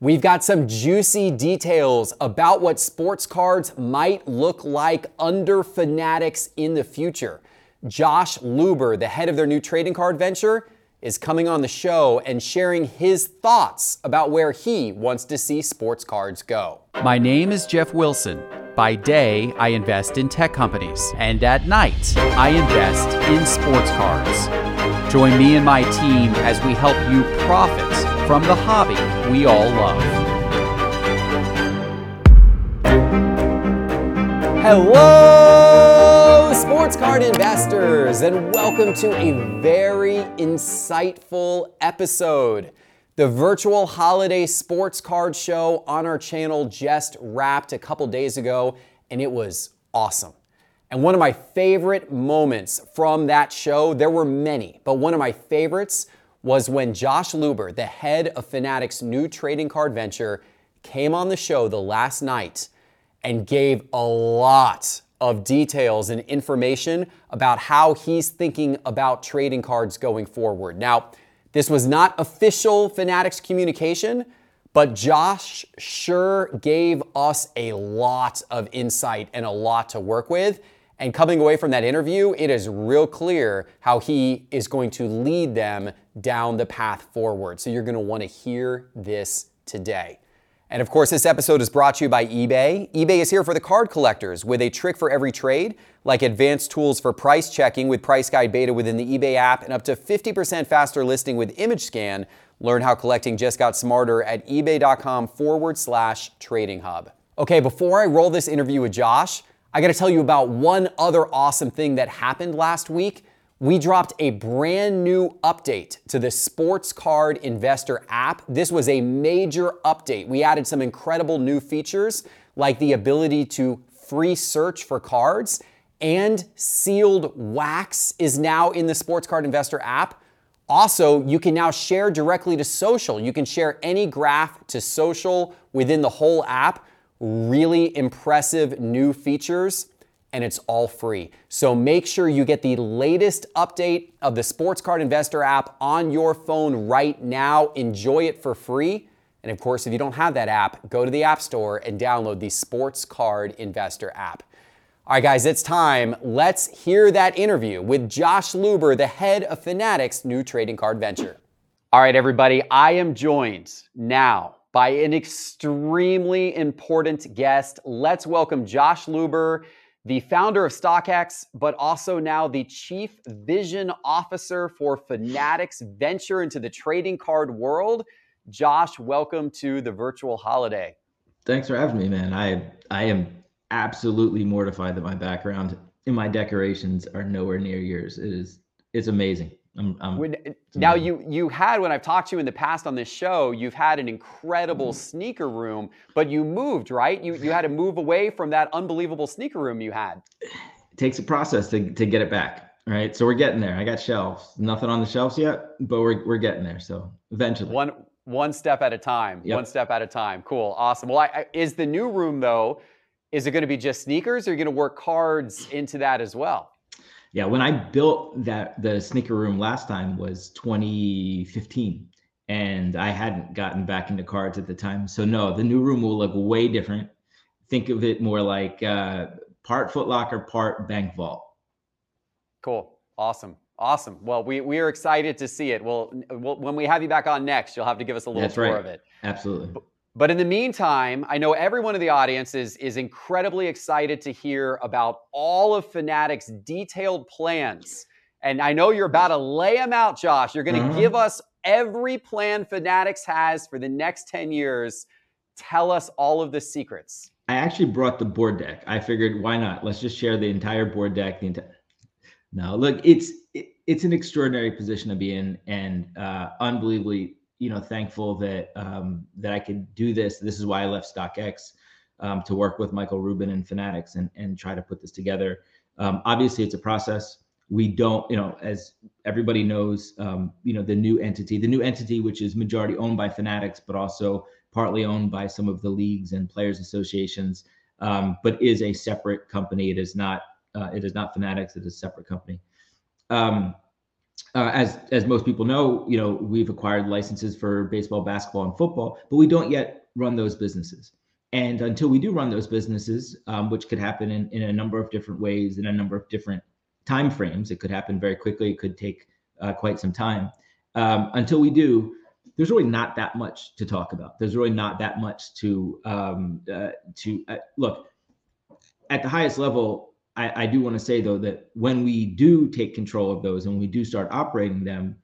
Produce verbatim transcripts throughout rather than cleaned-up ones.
We've got some juicy details about what sports cards might look like under Fanatics in the future. Josh Luber, the head of their new trading card venture, is coming on the show and sharing his thoughts about where he wants to see sports cards go. My name is Jeff Wilson. By day, I invest in tech companies, and at night, I invest in sports cards. Join me and my team as we help you profit from the hobby we all love. Hello, sports card investors, and welcome to a very insightful episode. The virtual holiday sports card show on our channel just wrapped a couple days ago, and it was awesome. And one of my favorite moments from that show, there were many, but one of my favorites was when Josh Luber, the head of Fanatics' new trading card venture, came on the show the last night and gave a lot of details and information about how he's thinking about trading cards going forward. Now, this was not official Fanatics communication, but Josh sure gave us a lot of insight and a lot to work with. And coming away from that interview, it is real clear how he is going to lead them down the path forward. So you're going to want to hear this today. And of course, this episode is brought to you by eBay. eBay is here for the card collectors with a trick for every trade, like advanced tools for price checking with Price Guide Beta within the eBay app and up to fifty percent faster listing with Image Scan. Learn how collecting just got smarter at ebay.com forward slash trading hub. Okay, before I roll this interview with Josh, I got to tell you about one other awesome thing that happened last week. We dropped a brand new update to the Sports Card Investor app. This was a major update. We added some incredible new features like the ability to free search for cards, and sealed wax is now in the Sports Card Investor app. Also, you can now share directly to social. You can share any graph to social within the whole app. Really impressive new features, and it's all free. So make sure you get the latest update of the Sports Card Investor app on your phone right now. Enjoy it for free. And of course, if you don't have that app, go to the App Store and download the Sports Card Investor app. All right, guys, it's time. Let's hear that interview with Josh Luber, the head of Fanatics' new trading card venture. All right, everybody, I am joined now by an extremely important guest. Let's welcome Josh Luber, the founder of StockX, but also now the Chief Vision Officer for Fanatics' venture into the trading card world. Josh, welcome to the virtual holiday. Thanks for having me, man. I I am absolutely mortified that my background and my decorations are nowhere near yours. It is it's amazing. I'm, I'm, when, now you you had, when I've talked to you in the past on this show, you've had an incredible sneaker room, but you moved, right? You you had to move away from that unbelievable sneaker room you had. It takes a process to to get it back, right? So we're getting there. I got shelves. Nothing on the shelves yet, but we're we're getting there. So eventually. One one step at a time. Yep. One step at a time. Cool. Awesome. Well, I, I, is the new room though, is it going to be just sneakers, or are you going to work cards into that as well? Yeah, when I built that, the sneaker room last time was twenty fifteen, and I hadn't gotten back into cards at the time. So no, the new room will look way different. Think of it more like uh, part Foot Locker, part bank vault. Cool. Awesome. Awesome. Well, we, we are excited to see it. Well, we'll, when we have you back on next, you'll have to give us a little That's tour right. of it. Absolutely. But, But in the meantime, I know everyone in the audience is, is incredibly excited to hear about all of Fanatics' detailed plans. And I know you're about to lay them out, Josh. You're going to uh-huh. give us every plan Fanatics has for the next ten years. Tell us all of the secrets. I actually brought the board deck. I figured, why not? Let's just share the entire board deck. The entire... No, look, it's it, it's an extraordinary position to be in, and uh, unbelievably, you know, thankful that um, that I could do this. This is why I left StockX um, to work with Michael Rubin and Fanatics and and try to put this together. Um, obviously, it's a process. We don't, you know, as everybody knows, um, you know, the new entity, the new entity, which is majority owned by Fanatics, but also partly owned by some of the leagues and players associations, um, but is a separate company. It is not, uh, it is not Fanatics. It is a separate company. Um, uh, as as most people know, you know, we've acquired licenses for baseball, basketball, and football, but we don't yet run those businesses. And until we do run those businesses, um, which could happen in, in a number of different ways, in a number of different time frames, it could happen very quickly, it could take uh, quite some time. Um, until we do, there's really not that much to talk about. There's really not that much to um, uh, to uh, look at the highest level. I, I do want to say, though, that when we do take control of those and we do start operating them,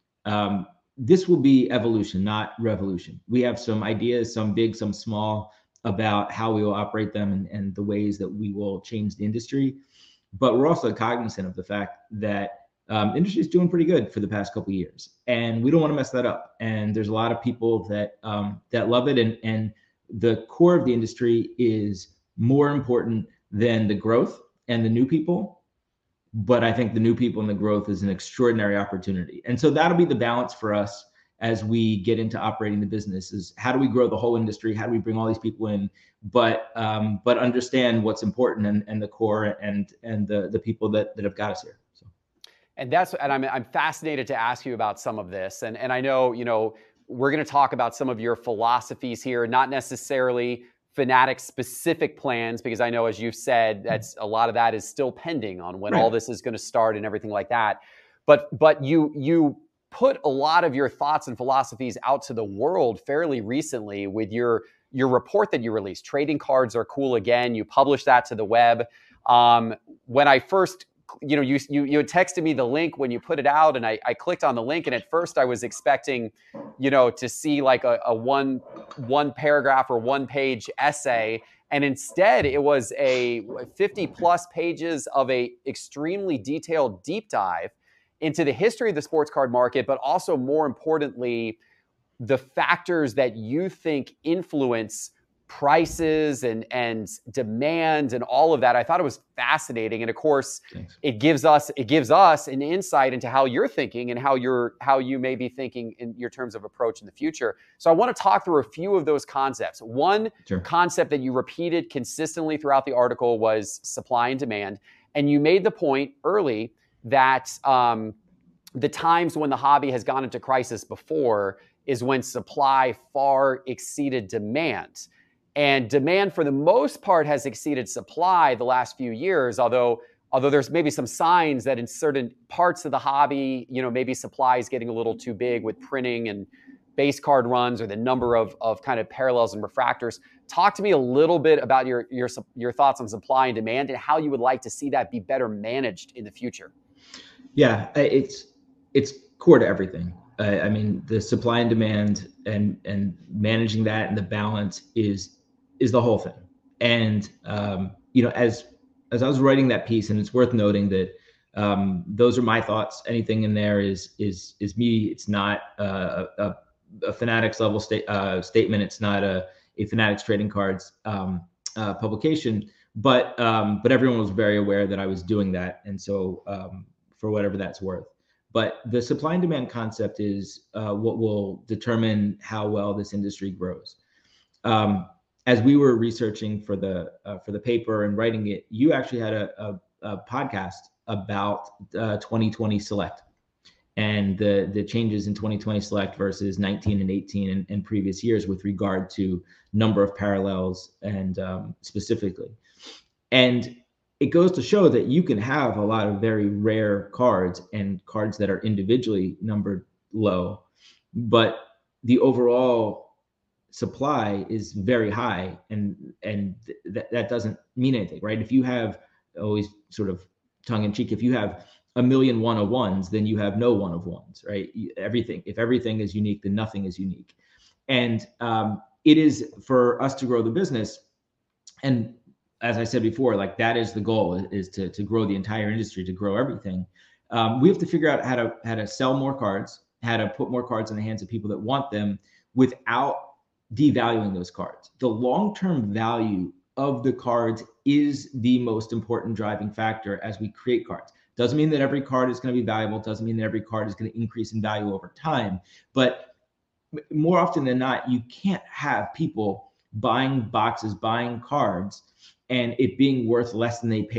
um, this will be evolution, not revolution. We have some ideas, some big, some small, about how we will operate them and, and the ways that we will change the industry. But we're also cognizant of the fact that um, industry is doing pretty good for the past couple of years, and we don't want to mess that up. And there's a lot of people that um, that love it, and and the core of the industry is more important than the growth and the new people. But I think the new people and the growth is an extraordinary opportunity. And so that'll be the balance for us as we get into operating the business, is how do we grow the whole industry? How do we bring all these people in, but um, but understand what's important and, and the core and and the the people that, that have got us here. So. And that's, and I'm I'm fascinated to ask you about some of this. And and I know, you know, we're going to talk about some of your philosophies here, not necessarily Fanatics specific plans, because I know, as you've said, that's a lot of that is still pending on when right. all this is going to start and everything like that. But but you you put a lot of your thoughts and philosophies out to the world fairly recently with your your report that you released. Trading cards are cool again. You published that to the web. Um, when I first, you know, you you you had texted me the link when you put it out, and I, I clicked on the link, and at first I was expecting, you know, to see like a, a one one paragraph or one page essay, and instead it was a fifty plus pages of a extremely detailed deep dive into the history of the sports card market, but also more importantly, the factors that you think influence prices and, and demand and all of that. I thought it was fascinating. And of course, Thanks. it gives us, it gives us an insight into how you're thinking and how you're, how you may be thinking in your terms of approach in the future. So I want to talk through a few of those concepts. One sure. concept that you repeated consistently throughout the article was supply and demand. And you made the point early that um, the times when the hobby has gone into crisis before is when supply far exceeded demand. And demand, for the most part, has exceeded supply the last few years, although although there's maybe some signs that in certain parts of the hobby, you know, maybe supply is getting a little too big with printing and base card runs, or the number of, of kind of parallels and refractors. Talk to me a little bit about your, your, your thoughts on supply and demand and how you would like to see that be better managed in the future. Yeah, it's it's core to everything. Uh, I mean, the supply and demand and and managing that and the balance is is the whole thing. And um, you know, as as I was writing that piece, and it's worth noting that um, those are my thoughts. Anything in there is is is me. It's not uh, a, a Fanatics level state uh, statement. It's not a a Fanatics trading cards um, uh, publication. But um, but everyone was very aware that I was doing that, and so um, for whatever that's worth. But the supply and demand concept is uh, what will determine how well this industry grows. Um, as we were researching for the uh, for the paper and writing it, you actually had a, a, a podcast about uh, twenty twenty Select and the the changes in twenty twenty Select versus nineteen and eighteen and, and previous years with regard to number of parallels and um, specifically. And it goes to show that you can have a lot of very rare cards and cards that are individually numbered low, but the overall supply is very high, and and th- that doesn't mean anything, right? If you have, always sort of tongue in cheek, if you have a million one of ones, then you have no one of ones, right? Everything, if everything is unique, then nothing is unique. And um, it is for us to grow the business. And as I said before, like that is the goal, is to, to grow the entire industry, to grow everything. Um, we have to figure out how to, how to sell more cards, how to put more cards in the hands of people that want them without devaluing those cards. The long-term value of the cards is the most important driving factor as we create cards. Doesn't mean that every card is going to be valuable. Doesn't mean that every card is going to increase in value over time. But more often than not, you can't have people buying boxes, buying cards, and it being worth less than they paid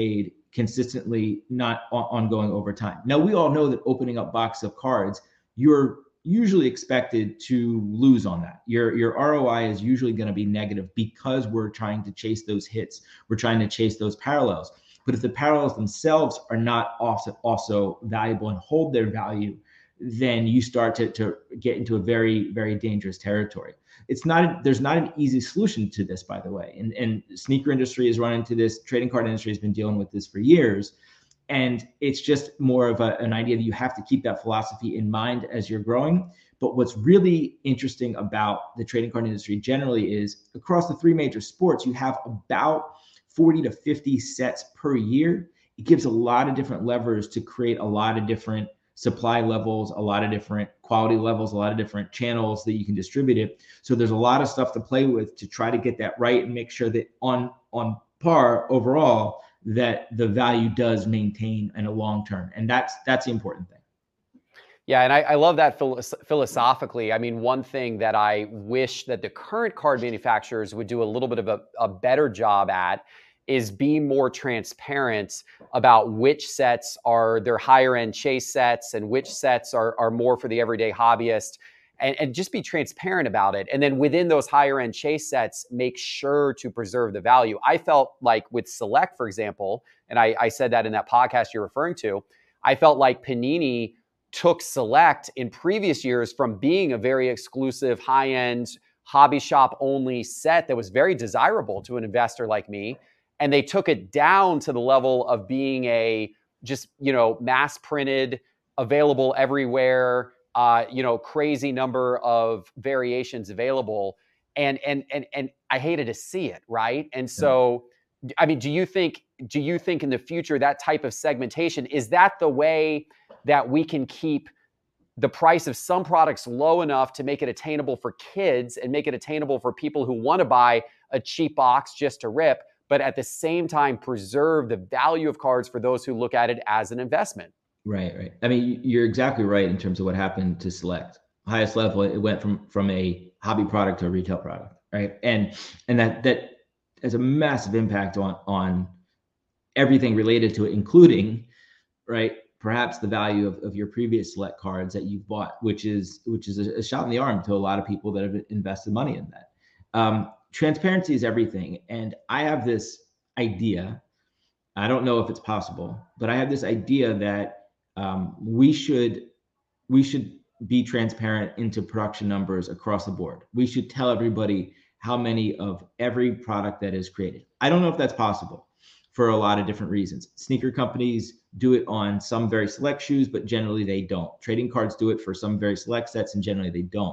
consistently, not on- ongoing over time. Now, we all know that opening up box of cards, you're usually expected to lose on that. Your your R O I is usually going to be negative because we're trying to chase those hits. We're trying to chase those parallels. But if the parallels themselves are not also, also valuable and hold their value, then you start to, to get into a very, very dangerous territory. It's not, there's not an easy solution to this, by the way. And, and sneaker industry has run into this, trading card industry has been dealing with this for years. And it's just more of a, an idea that you have to keep that philosophy in mind as you're growing. But what's really interesting about the trading card industry generally is across the three major sports, you have about forty to fifty sets per year. It gives a lot of different levers to create a lot of different supply levels, a lot of different quality levels, a lot of different channels that you can distribute it. So there's a lot of stuff to play with to try to get that right and make sure that on, on par overall, that the value does maintain in a long term. And that's, that's the important thing. Yeah, and I, I love that philosophically. I mean, one thing that I wish that the current card manufacturers would do a little bit of a, a better job at is be more transparent about which sets are their higher end chase sets and which sets are, are more for the everyday hobbyist, and, and just be transparent about it. And then within those higher end chase sets, make sure to preserve the value. I felt like with Select, for example, and I, I said that in that podcast you're referring to, I felt like Panini took Select in previous years from being a very exclusive, high-end, hobby shop only set that was very desirable to an investor like me. And they took it down to the level of being a just, you know, mass printed, available everywhere, uh, you know, crazy number of variations available. And, and, and, and I hated to see it. Right. And so, I mean, do you think, do you think in the future, that type of segmentation, is that the way that we can keep the price of some products low enough to make it attainable for kids and make it attainable for people who want to buy a cheap box just to rip, but at the same time preserve the value of cards for those who look at it as an investment? Right, right. I mean, you're exactly right in terms of what happened to Select. Highest level, it went from from a hobby product to a retail product, right? And and that that has a massive impact on on everything related to it, including, right, perhaps the value of, of your previous Select cards that you've bought, which is which is a, a shot in the arm to a lot of people that have invested money in that. Um, transparency is everything. And I have this idea, I don't know if it's possible, but I have this idea that um, we should we should be transparent into production numbers across the board. We should tell everybody how many of every product that is created. I don't know if that's possible for a lot of different reasons. Sneaker companies do it on some very select shoes, but generally they don't. Trading cards do it for some very select sets, and generally they don't.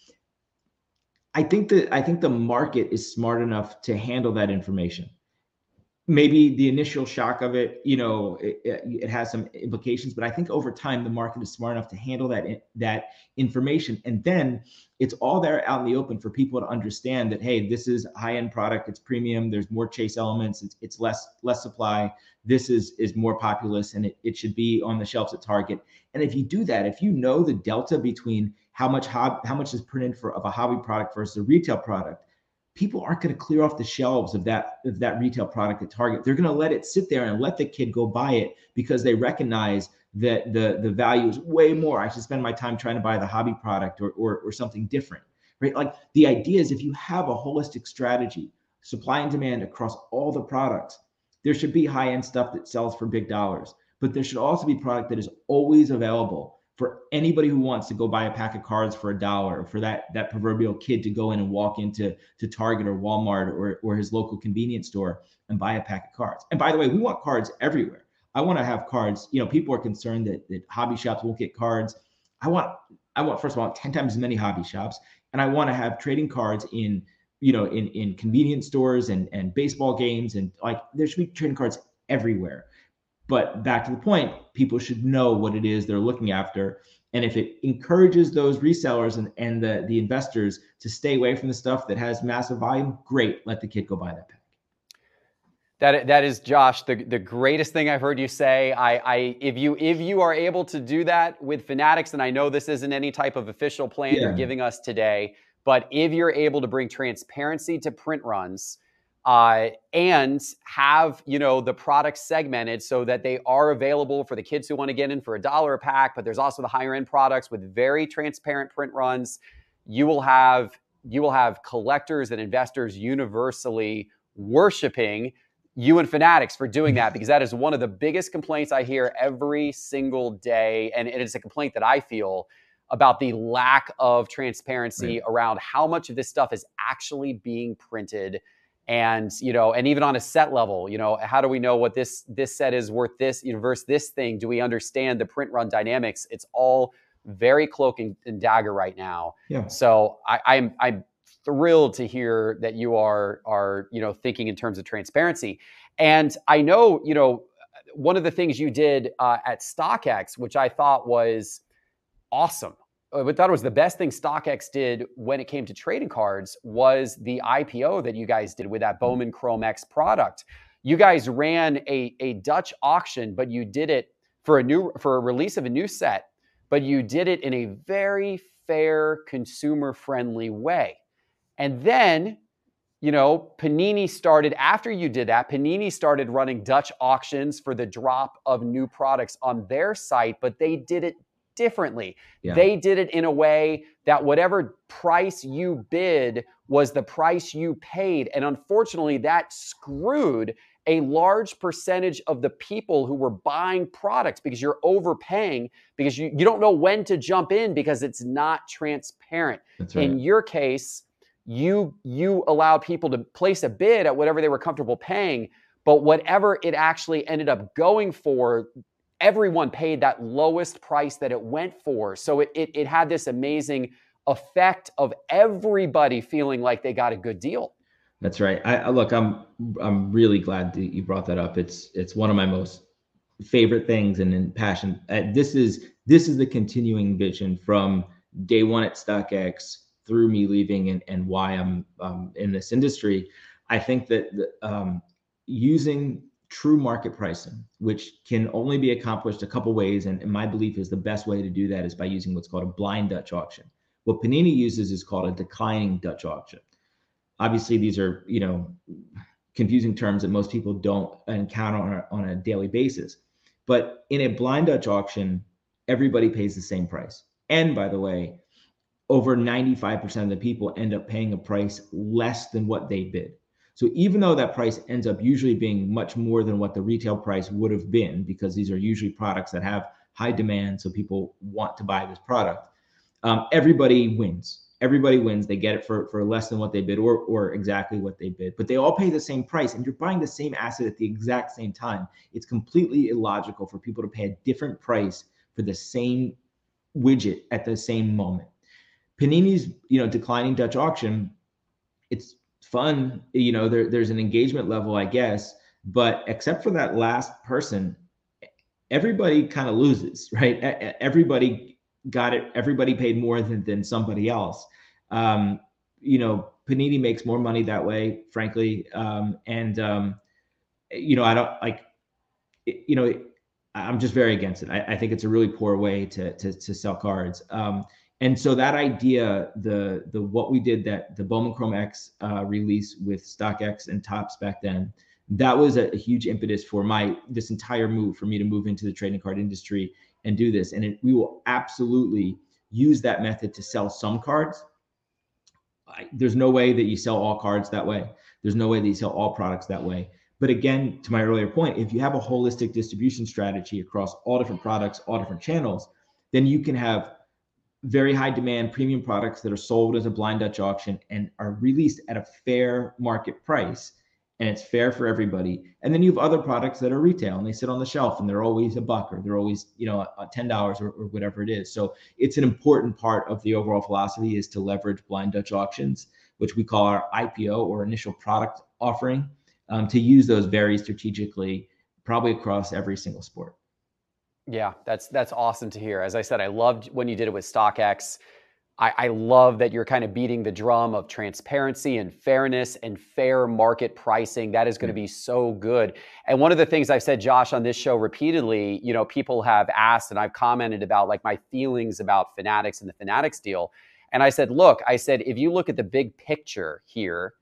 I think that I think the market is smart enough to handle that information. Maybe the initial shock of it, you know, it, it has some implications, but I think over time the market is smart enough to handle that that information, and then it's all there out in the open for people to understand that, hey, this is a high-end product, it's premium, there's more chase elements, it's, it's less less supply, this is is more populous, and it, it should be on the shelves at Target. And if you do that, if you know the delta between how much hob how much is printed for of a hobby product versus a retail product, people aren't going to clear off the shelves of that of that retail product at Target. They're going to let it sit there and let the kid go buy it because they recognize that the the value is way more. I should spend my time trying to buy the hobby product or or, or something different, right? Like the idea is if you have a holistic strategy, supply and demand across all the products, there should be high-end stuff that sells for big dollars, but there should also be product that is always available for anybody who wants to go buy a pack of cards for a dollar, or for that that proverbial kid to go in and walk into to Target or Walmart or, or his local convenience store and buy a pack of cards. And by the way, we want cards everywhere. I want to have cards. You know, people are concerned that, that hobby shops won't get cards. I want, I want, first of all, ten times as many hobby shops. And I want to have trading cards in, you know, in, in convenience stores and, and baseball games. And like, there should be trading cards everywhere. But back to the point, people should know what it is they're looking after. And if it encourages those resellers and, and the, the investors to stay away from the stuff that has massive volume, great, let the kid go buy that pack. That, that is, Josh, the, the greatest thing I've heard you say. I, I if you if you are able to do that with Fanatics, and I know this isn't any type of official plan Yeah. you're giving us today, but if you're able to bring transparency to print runs, uh, and have, you know, the products segmented so that they are available for the kids who want to get in for a dollar a pack. But there's also the higher end products with very transparent print runs. You will have you will have collectors and investors universally worshiping you and Fanatics for doing that, because that is one of the biggest complaints I hear every single day. And it is a complaint that I feel about the lack of transparency right. around how much of this stuff is actually being printed. And, you know, and even on a set level, you know, how do we know what this, this set is worth this, you know, versus this thing? Do we understand the print run dynamics? It's all very cloak and, and dagger right now. Yeah. So I, I'm, I'm, thrilled to hear that you are, are, you know, thinking in terms of transparency. And I know, you know, one of the things you did uh, at StockX, which I thought was awesome, I thought it was the best thing StockX did when it came to trading cards, was the I P O that you guys did with that Bowman Chrome X product. You guys ran a, a Dutch auction, but you did it for a new, for a release of a new set, but you did it in a very fair, consumer-friendly way. And then, you know, Panini started, after you did that, Panini started running Dutch auctions for the drop of new products on their site, but they did it differently. Yeah. They did it in a way that whatever price you bid was the price you paid. And unfortunately, that screwed a large percentage of the people who were buying products, because you're overpaying, because you, you don't know when to jump in because it's not transparent. That's right. In your case, You you allowed people to place a bid at whatever they were comfortable paying, but whatever it actually ended up going for, everyone paid that lowest price that it went for. So it it, it had this amazing effect of everybody feeling like they got a good deal. That's right. I, I look, I'm I'm really glad that you brought that up. It's it's one of my most favorite things and in passion. Uh, this is this is the continuing vision from day one at StockX, through me leaving, and, and why I'm um, in this industry. I think that the, um, using true market pricing, which can only be accomplished a couple ways, and, and my belief is the best way to do that is by using what's called a blind Dutch auction. What Panini uses is called a declining Dutch auction. Obviously, these are, you know, confusing terms that most people don't encounter on a, on a daily basis. But in a blind Dutch auction, everybody pays the same price. And by the way, over ninety-five percent of the people end up paying a price less than what they bid. So even though that price ends up usually being much more than what the retail price would have been, because these are usually products that have high demand, so people want to buy this product, um, everybody wins. Everybody wins. They get it for, for less than what they bid, or, or exactly what they bid. But they all pay the same price, and you're buying the same asset at the exact same time. It's completely illogical for people to pay a different price for the same widget at the same moment. Panini's, you know, declining Dutch auction, it's fun, you know, there, there's an engagement level, I guess, but except for that last person, everybody kind of loses, right? Everybody got it. Everybody paid more than, than somebody else. Um, you know, Panini makes more money that way, frankly. Um, and, um, you know, I don't like, you know, I'm just very against it. I, I think it's a really poor way to, to, to sell cards. Um, And so that idea, the the what we did, that the Bowman Chrome X uh, release with StockX and Topps back then, that was a, a huge impetus for my this entire move for me to move into the trading card industry and do this. And it, we will absolutely use that method to sell some cards. I, there's no way that you sell all cards that way. There's no way that you sell all products that way. But again, to my earlier point, if you have a holistic distribution strategy across all different products, all different channels, then you can have very high demand premium products that are sold as a blind Dutch auction and are released at a fair market price, and it's fair for everybody. And then you have other products that are retail and they sit on the shelf and they're always a buck, or they're always, you know, ten dollars or, or whatever it is. So it's an important part of the overall philosophy is to leverage blind Dutch auctions, which we call our I P O, or initial product offering, um, to use those very strategically, probably across every single sport. Yeah, that's that's awesome to hear. As I said, I loved when you did it with StockX. I, I love that you're kind of beating the drum of transparency and fairness and fair market pricing. That is going to be so good. And one of the things I've said, Josh, on this show repeatedly, you know, people have asked and I've commented about like my feelings about Fanatics and the Fanatics deal. And I said, look, I said, if you look at the big picture here,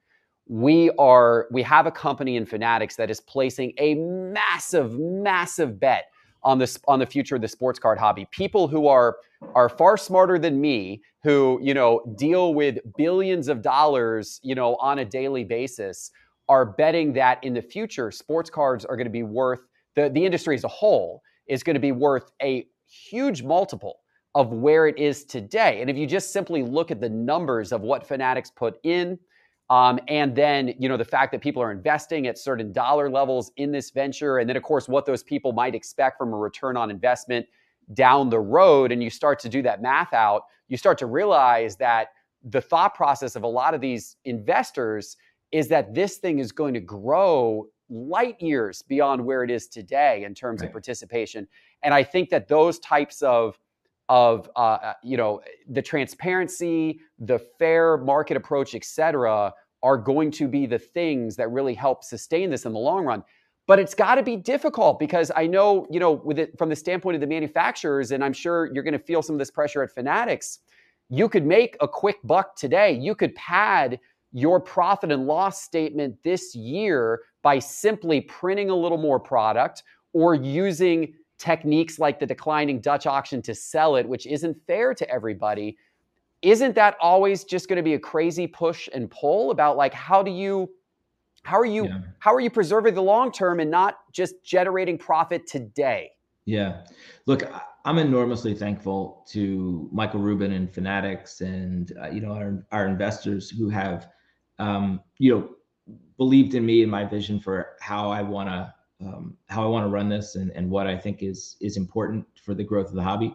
we are we have a company in Fanatics that is placing a massive, massive bet on this on the future of the sports card hobby. People who are are far smarter than me, who, you know, deal with billions of dollars, you know, on a daily basis, are betting that in the future, sports cards are going to be worth, the, the industry as a whole is going to be worth a huge multiple of where it is today. And if you just simply look at the numbers of what Fanatics put in, um, and then, you know, the fact that people are investing at certain dollar levels in this venture, and then, of course, what those people might expect from a return on investment down the road, and you start to do that math out, you start to realize that the thought process of a lot of these investors is that this thing is going to grow light years beyond where it is today in terms right. of participation. And I think that those types of of, uh, you know, the transparency, the fair market approach, et cetera, are going to be the things that really help sustain this in the long run. But it's got to be difficult, because I know, you know, with it from the standpoint of the manufacturers, and I'm sure you're going to feel some of this pressure at Fanatics, you could make a quick buck today. You could pad your profit and loss statement this year by simply printing a little more product or using techniques like the declining Dutch auction to sell it, which isn't fair to everybody. Isn't that always just going to be a crazy push and pull about, like, how do you, how are you, yeah. how are you preserving the long term and not just generating profit today? Yeah, look, I'm enormously thankful to Michael Rubin and Fanatics, and uh, you know, our our investors who have, um, you know, believed in me and my vision for how I want to. Um, how I want to run this, and, and what I think is is important for the growth of the hobby.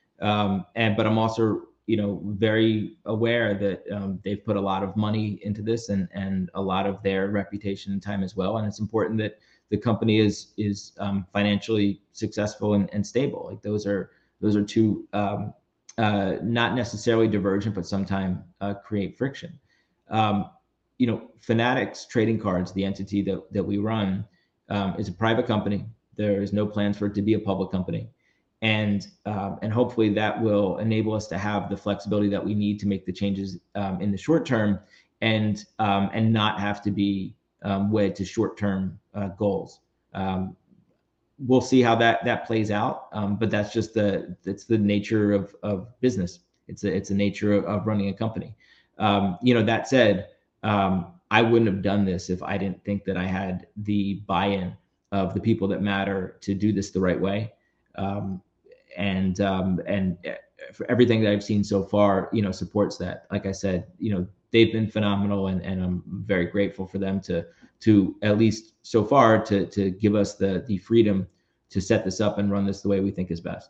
Um, and but I'm also, you know, very aware that um, they've put a lot of money into this, and and a lot of their reputation and time as well. And it's important that the company is is um, financially successful and, and stable. Like those are those are two um, uh, not necessarily divergent, but sometimes uh, create friction. Um, you know, Fanatics Trading Cards, the entity that that we run, Um, is a private company. There is no plans for it to be a public company, and um, and hopefully that will enable us to have the flexibility that we need to make the changes um, in the short term, and um, and not have to be um, wed to short term uh, goals. Um, we'll see how that that plays out, um, but that's just the that's the nature of of business. It's a it's a nature of, of running a company. Um, you know, that said. Um, I wouldn't have done this if I didn't think that I had the buy-in of the people that matter to do this the right way. Um, and um, and for everything that I've seen so far, you know, supports that. Like I said, you know, they've been phenomenal, and, and I'm very grateful for them to to at least so far to to give us the the freedom to set this up and run this the way we think is best.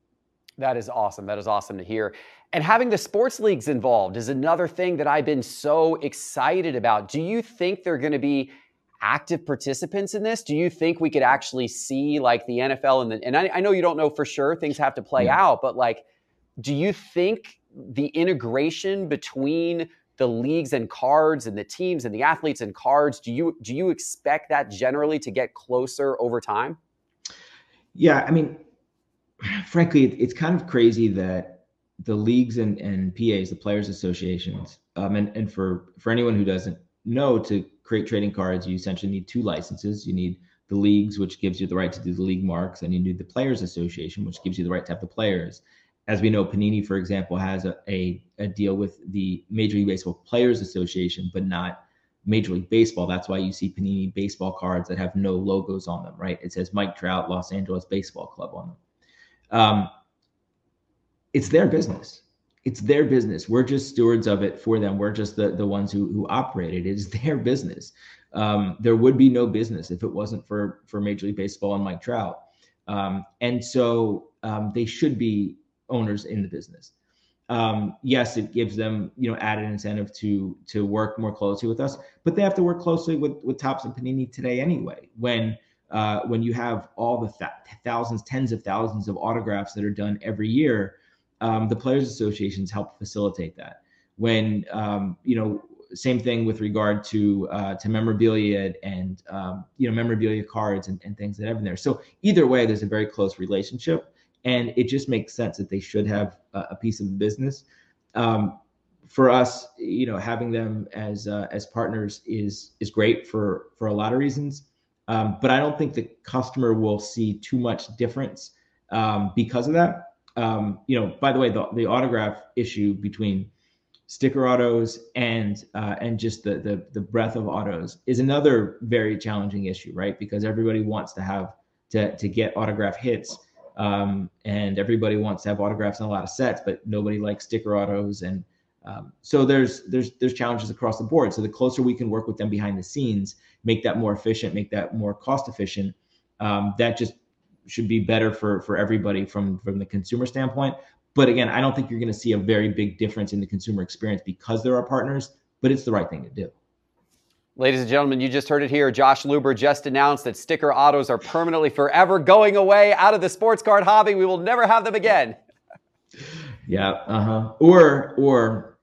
That is awesome. That is awesome to hear. And having the sports leagues involved is another thing that I've been so excited about. Do you think they're going to be active participants in this? Do you think we could actually see, like, the N F L and the, and I, I know you don't know for sure, things have to play yeah. out, but like, do you think the integration between the leagues and cards and the teams and the athletes and cards, do you, do you expect that generally to get closer over time? Yeah. I mean, frankly, it's kind of crazy that the leagues and, and P As, the players associations, um, and, and for, for anyone who doesn't know, to create trading cards, you essentially need two licenses. You need the leagues, which gives you the right to do the league marks, and you need the players association, which gives you the right to have the players. As we know, Panini, for example, has a, a, a deal with the Major League Baseball Players Association, but not Major League Baseball. That's why you see Panini baseball cards that have no logos on them, right? It says Mike Trout, Los Angeles Baseball Club on them. Um, it's their business. It's their business. We're just stewards of it for them. We're just the, the ones who, who operate it. It's their business. Um, there would be no business if it wasn't for, for Major League Baseball and Mike Trout. Um, and so um, they should be owners in the business. Um, yes, it gives them, you know, added incentive to, to work more closely with us, but they have to work closely with, with Topps and Panini today anyway. When Uh, when you have all the th- thousands, tens of thousands of autographs that are done every year, um, the players associations help facilitate that. When, um, you know, same thing with regard to uh, to memorabilia and, um, you know, memorabilia cards and, and things that have in there. So either way, there's a very close relationship, and it just makes sense that they should have a, a piece of the business. Um, for us, you know, having them as uh, as partners is is great for for a lot of reasons. Um, but I don't think the customer will see too much difference um, because of that. Um, you know, by the way, the, the autograph issue between sticker autos and uh, and just the, the the breadth of autos is another very challenging issue, right? Because everybody wants to have to to get autograph hits, um, and everybody wants to have autographs in a lot of sets, but nobody likes sticker autos, and um, so there's there's there's challenges across the board. So the closer we can work with them behind the scenes, make that more efficient, make that more cost efficient, um, that just should be better for for everybody from from the consumer standpoint. But again, I don't think you're going to see a very big difference in the consumer experience because there are partners, but it's the right thing to do. Ladies and gentlemen, you just heard it here. Josh Luber just announced that sticker autos are permanently forever going away out of the sports card hobby. We will never have them again. Yeah, uh-huh. Or, or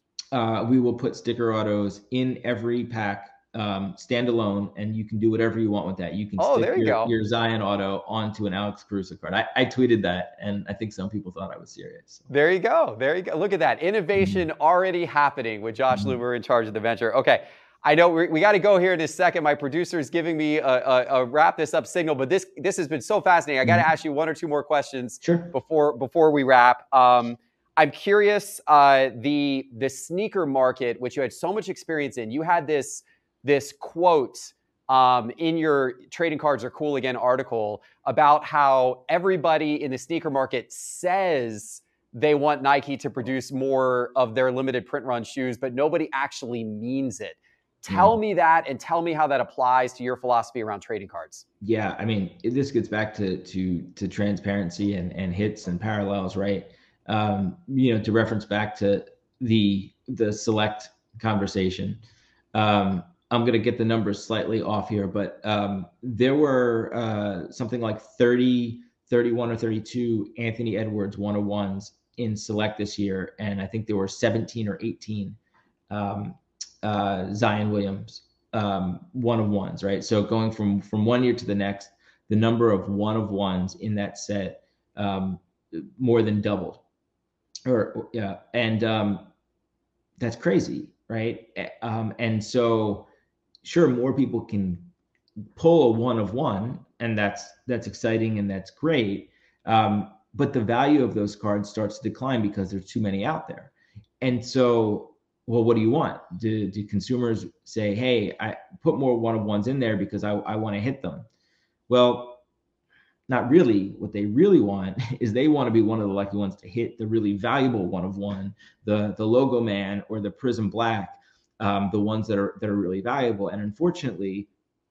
uh, we will put sticker autos in every pack um, standalone, and you can do whatever you want with that. You can oh, stick there you your, go. your Zion auto onto an Alex Caruso card. I, I tweeted that, and I think some people thought I was serious. So. There you go. There you go. Look at that. Innovation mm-hmm. already happening with Josh mm-hmm. Luber in charge of the venture. Okay. I know we, we got to go here in a second. My producer is giving me a, a, a wrap this up signal, but this this has been so fascinating. I got to mm-hmm. ask you one or two more questions sure. before before we wrap. Um, I'm curious, uh, the the sneaker market, which you had so much experience in, you had this this quote um, in your Trading Cards Are Cool Again article about how everybody in the sneaker market says they want Nike to produce more of their limited print run shoes, but nobody actually means it. Tell mm. me that, and tell me how that applies to your philosophy around trading cards. Yeah, I mean, this gets back to to to transparency and and hits and parallels, right? Um, you know, to reference back to the the select conversation. Um, I'm going to get the numbers slightly off here, but um, there were uh, something like thirty, thirty-one or thirty-two Anthony Edwards one-of-ones in select this year. And I think there were seventeen or eighteen um, uh, Zion Williams um, one-of-ones, right? So going from, from one year to the next, the number of one-of-ones in that set um, more than doubled. Or, or yeah, and um, that's crazy, right? Um, and so sure, more people can pull a one of one, and that's that's exciting and that's great. Um, but the value of those cards starts to decline because there's too many out there. And so, well, what do you want? Do, do consumers say, hey, I put more one of ones in there because I, I want to hit them? Well, not really. What they really want is they want to be one of the lucky ones to hit the really valuable one of one, the the Logo Man or the Prism Black. Um, the ones that are that are really valuable. And unfortunately,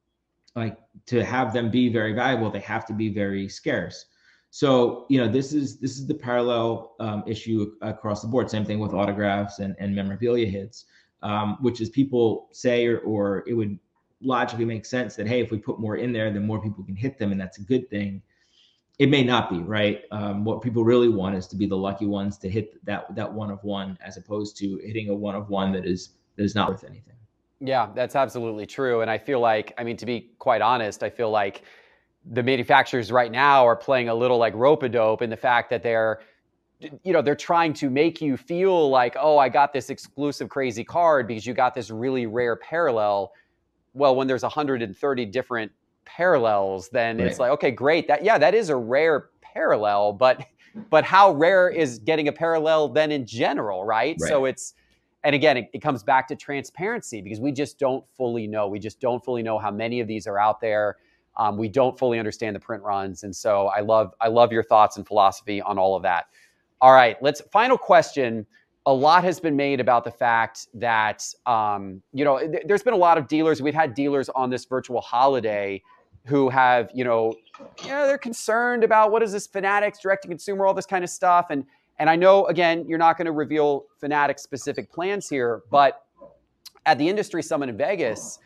like to have them be very valuable, they have to be very scarce. So, you know, this is this is the parallel um, issue across the board. Same thing with autographs and, and memorabilia hits, um, which is people say, or, or it would logically make sense that, hey, if we put more in there, then more people can hit them, and that's a good thing. It may not be, right? Um, what people really want is to be the lucky ones to hit that that one of one, as opposed to hitting a one of one that is that is not worth anything. Yeah, that's absolutely true. And I feel like, I mean, to be quite honest, I feel like the manufacturers right now are playing a little like rope-a-dope in the fact that they're, you know, they're trying to make you feel like, oh, I got this exclusive crazy card because you got this really rare parallel. Well, when there's one hundred thirty different parallels, then right. It's like, okay, great. That, yeah, that is a rare parallel, but, but how rare is getting a parallel then in general, right? right. So it's, and again, it, it comes back to transparency because we just don't fully know. We just don't fully know how many of these are out there. Um, we don't fully understand the print runs. And so I love, I love your thoughts and philosophy on all of that. All right, let's, final question. A lot has been made about the fact that, um, you know, th- there's been a lot of dealers. We've had dealers on this virtual holiday who have, you know, yeah, they're concerned about what is this Fanatics, direct-to-consumer, all this kind of stuff. And And I know, again, you're not going to reveal Fanatics specific plans here, but at the industry summit in Vegas,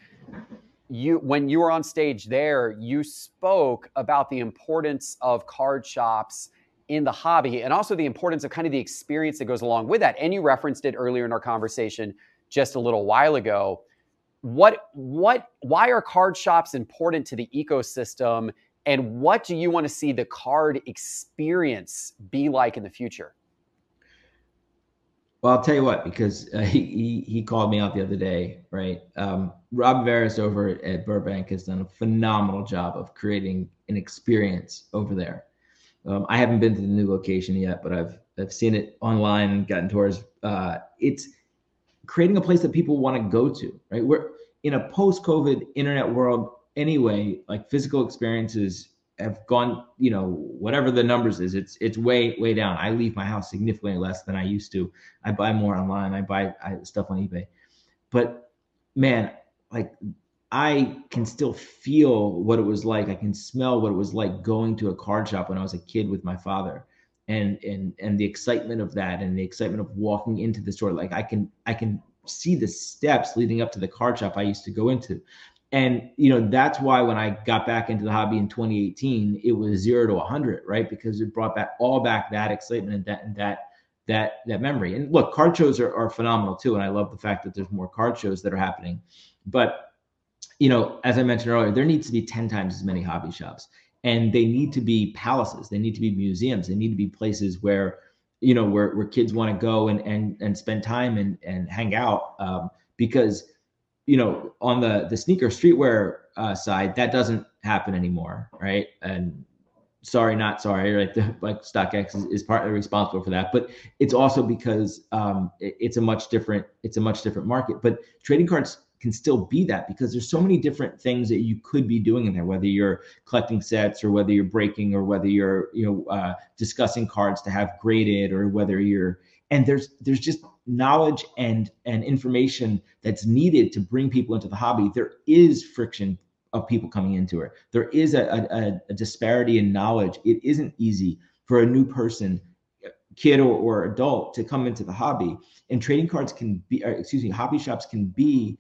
you when you were on stage there, you spoke about the importance of card shops in the hobby and also the importance of kind of the experience that goes along with that. And you referenced it earlier in our conversation just a little while ago. What, what, why are card shops important to the ecosystem? And what do you want to see the card experience be like in the future? Well, I'll tell you what, because uh, he, he he called me out the other day, right? Um, Rob Veras over at Burbank has done a phenomenal job of creating an experience over there. Um, I haven't been to the new location yet, but I've I've seen it online and gotten tours. Uh, it's creating a place that people want to go to, right? We're in a post-COVID internet world anyway. Like physical experiences have gone, you know, whatever the numbers is, it's it's way way down. I leave my house significantly less than I used to. I buy more online. I buy I, stuff on eBay. But man, like I can still feel what it was like. I can smell what it was like going to a card shop when I was a kid with my father, and and and the excitement of that, and the excitement of walking into the store. Like I can I can see the steps leading up to the card shop I used to go into. And, you know, that's why when I got back into the hobby in twenty eighteen, it was zero to a hundred, right? Because it brought back all back that excitement and that, and that, that, that memory. And look, card shows are, are phenomenal too. And I love the fact that there's more card shows that are happening. But, you know, as I mentioned earlier, there needs to be ten times as many hobby shops, and they need to be palaces. They need to be museums. They need to be places where, you know, where, where kids want to go and, and, and spend time and, and hang out. Um, because, you know, on the, the sneaker streetwear uh, side, that doesn't happen anymore, right? And sorry, not sorry, right? The, like StockX is, is partly responsible for that, but it's also because um, it, it's a much different, it's a much different market. But trading cards can still be that, because there's so many different things that you could be doing in there, whether you're collecting sets or whether you're breaking or whether you're, you know, uh, discussing cards to have graded, or whether you're, and there's, there's just knowledge and, and information that's needed to bring people into the hobby. There is friction of people coming into it. There is a, a, a disparity in knowledge. It isn't easy for a new person, kid or, or adult, to come into the hobby. And trading cards can be, or excuse me, hobby shops can be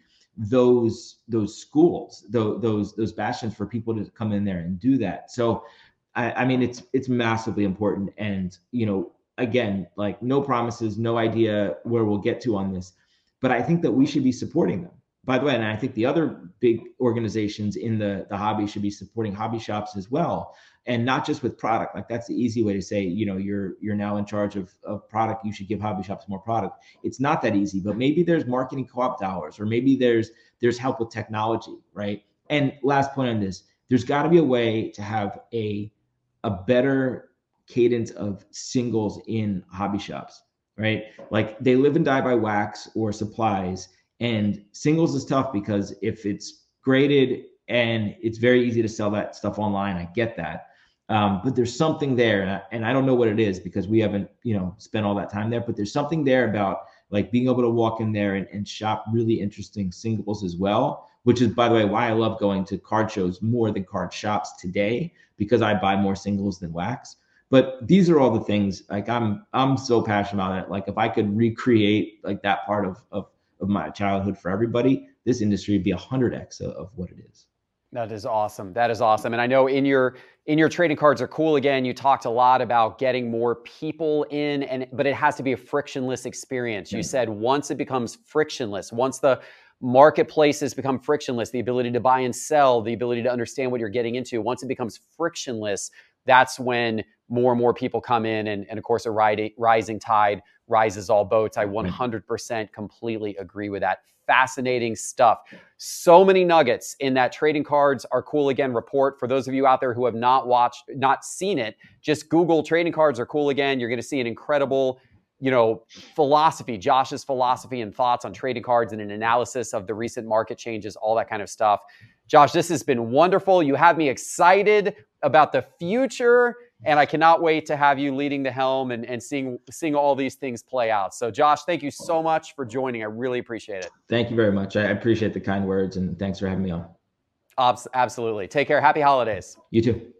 those those schools, those those those bastions for people to come in there and do that. So, I, I mean, it's it's massively important. And you know, again, like no promises, no idea where we'll get to on this, but I think that we should be supporting them. By the way, and I think the other big organizations in the, the hobby should be supporting hobby shops as well. And not just with product. Like that's the easy way to say, you know, you're you're now in charge of, of product. You should give hobby shops more product. It's not that easy, but maybe there's marketing co-op dollars, or maybe there's there's help with technology, right? And last point on this, there's got to be a way to have a a better cadence of singles in hobby shops, right? Like they live and die by wax or supplies. And singles is tough because if it's graded and it's very easy to sell that stuff online, I get that. Um, but there's something there, and I, and I don't know what it is because we haven't, you know, spent all that time there, but there's something there about like being able to walk in there and, and shop really interesting singles as well, which is, by the way, why I love going to card shows more than card shops today, because I buy more singles than wax. But these are all the things, like I'm, I'm so passionate about it. Like if I could recreate like that part of, of, of my childhood for everybody, this industry would be a hundred X of, of what it is. That is awesome. That is awesome. And I know in your in your trading cards are cool. Again, you talked a lot about getting more people in, and but it has to be a frictionless experience. You said once it becomes frictionless, once the marketplaces become frictionless, the ability to buy and sell, the ability to understand what you're getting into, once it becomes frictionless, that's when more and more people come in. And, and of course, a rising tide rises all boats. I one hundred percent completely agree with that. Fascinating stuff. So many nuggets in that Trading Cards Are Cool Again report. For those of you out there who have not watched, not seen it, just Google Trading Cards Are Cool Again. You're going to see an incredible, you know, philosophy, Josh's philosophy and thoughts on trading cards, and an analysis of the recent market changes, all that kind of stuff. Josh, this has been wonderful. You have me excited about the future, and I cannot wait to have you leading the helm and, and seeing seeing all these things play out. So Josh, thank you so much for joining. I really appreciate it. Thank you very much. I appreciate the kind words, and thanks for having me on. Absolutely. Take care. Happy holidays. You too.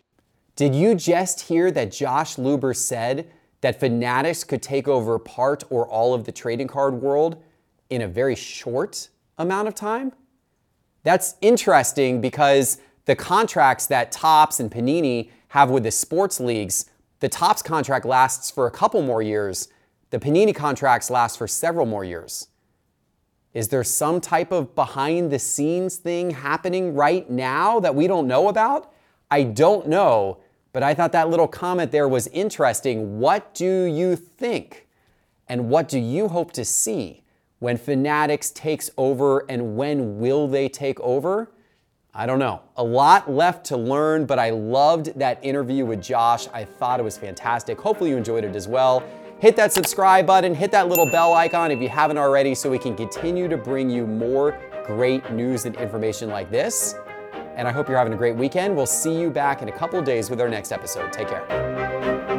Did you just hear that Josh Luber said that Fanatics could take over part or all of the trading card world in a very short amount of time? That's interesting because the contracts that Topps and Panini have with the sports leagues, the Topps contract lasts for a couple more years. The Panini contracts last for several more years. Is there some type of behind the scenes thing happening right now that we don't know about? I don't know, but I thought that little comment there was interesting. What do you think? And what do you hope to see when Fanatics takes over, and when will they take over? I don't know. A lot left to learn, but I loved that interview with Josh. I thought it was fantastic. Hopefully you enjoyed it as well. Hit that subscribe button, hit that little bell icon if you haven't already, so we can continue to bring you more great news and information like this. And I hope you're having a great weekend. We'll see you back in a couple of days with our next episode. Take care.